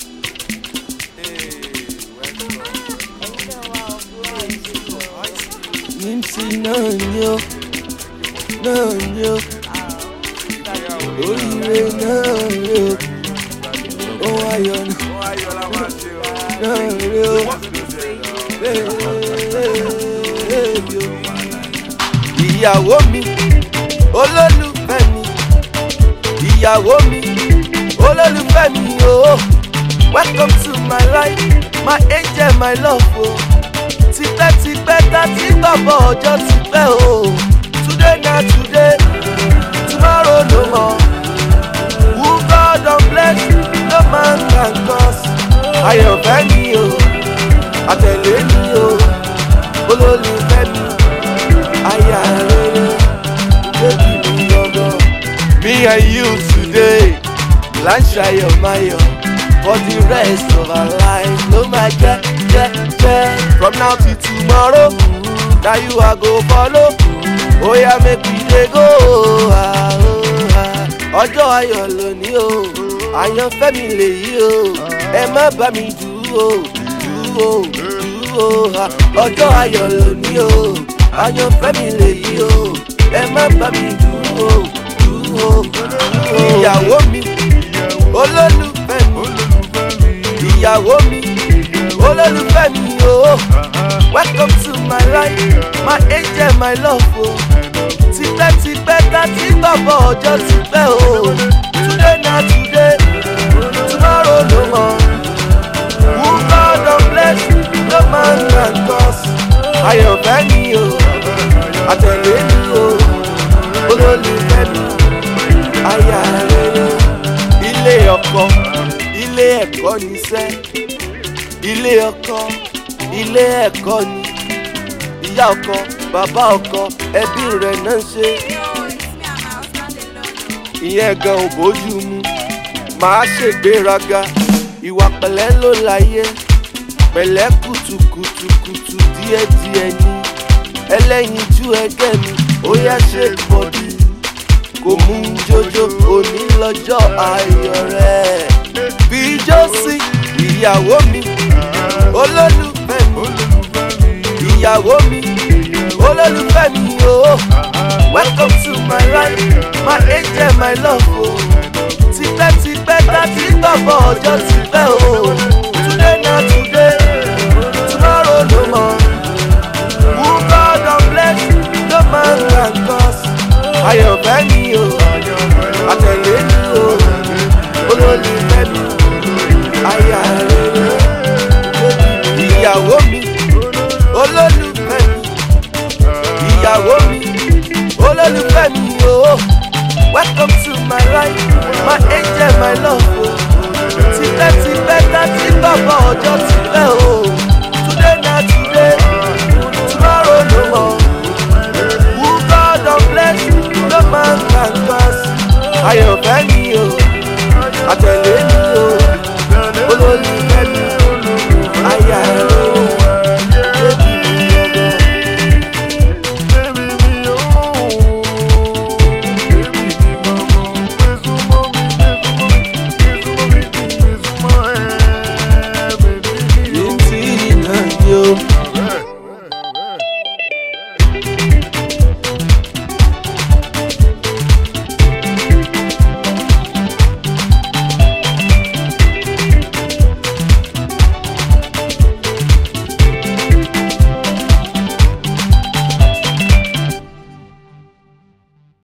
Nimsi nanyo, oríire nanyo, ohun ayọ̀ nanyo, ìyàwó mi, olólùfẹ́ mi, ìyàwó mi, olólùfẹ́ mi, oh, welcome to my life, my angel, my love, oh. Tipẹ́ tá ti gbàgbọ́ ọjọ́ ti pẹ́ o. Today na today, tomorrow no more. Who God don bless, no man can curse. Àyànfẹ́ mi o, àtẹ̀lé mi o, olólùfẹ́ mi, aya rere, baby mi gangan. Me and you today, láṣayọ̀ máyọ̀. For the rest of our life, no my jẹ́. From now till tomorrow, now you are go follow. Oh yeah, make we dey go. Ọjọ́ ayọ̀ lónìí o, àyànfẹ́ mi lèyí o. Ẹ má bá mi dúró. Ọjọ́ ayọ̀ lónìí o, àyànfẹ́ mi lèyí o. Ẹ má bá mi dúró. Ìyàwó mi, olólùfẹ́ mi. Ìyàwó mi, olólùfẹ́ mi o. Welcome to my life, my angel, my love o. Tipẹ́ tá ti gbàgbọ́ ọjọ́ ti pẹ́ o. Today na today, tomorrow no more. Who God don bless, no man can curse. Àyànfẹ́ mi o, àtẹ̀lé mi o, olólùfẹ́ mi, aya rere. Ilé ọkọ, ilé ẹ̀kọ́ ni sẹ́, ilé ọkọ, ilé ẹ̀kọ́ ni, ìyá ọkọ, bàbá ọkọ, ẹbí rẹ̀ náà ń ṣe. Ìyẹn gan ò bójú mu, màá ṣègbéraga, ìwà pẹ̀lẹ́ ló láyé, pẹ̀lẹ́ kùtùkùtùkùtù díẹ̀díẹ̀ ni, ẹlẹ́yinjú ẹgẹ́ mi, ó yá ṣe bọ̀dì, kò mú jójó, òní lọ́jọ́ ayọ̀ rẹ̀. Fijó sí ìyàwó mi, olólùfẹ́ mi, ìyàwó mi, olólùfẹ́ mi o. Welcome to my life, my angel, my love o. Tipẹ́ tá ti gbàgbọ́ ọjọ́ ti pẹ́ o. Today na today, tomorrow no more. Who God don bless, no man can curse. Àyànfẹ́ mi o, àtẹ̀lé mi o, olólùfẹ́ mi, aya rere. Ìyàwó mi, olólùfẹ́ mi, ìyàwó mi, olólùfẹ́ mi o. Welcome to my life, my angel, my love o. Tipẹ́ tá ti gbàgbọ́ ọjọ́ ti pẹ́ o. Today na today, tomorrow no more. Who God don bless, no man can curse. Àyànfẹ́ mi o, àtẹ̀lé